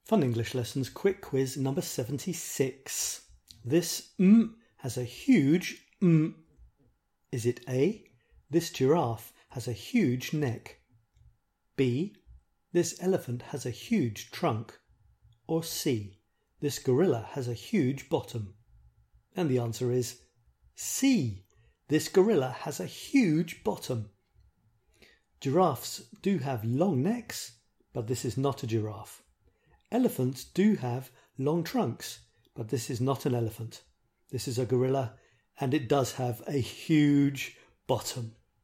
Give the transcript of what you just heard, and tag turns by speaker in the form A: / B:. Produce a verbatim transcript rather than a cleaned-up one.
A: Fun English Lessons Quick Quiz number seventy-six. This M has a huge M. Is it A? This giraffe has a huge neck. B. This elephant has a huge trunk. Or C. This gorilla has a huge bottom. And the answer is C. This gorilla has a huge bottom. Giraffes do have long necks, but this is not a giraffe. Elephants do have long trunks, but this is not an elephant. This is a gorilla, and it does have a huge bottom.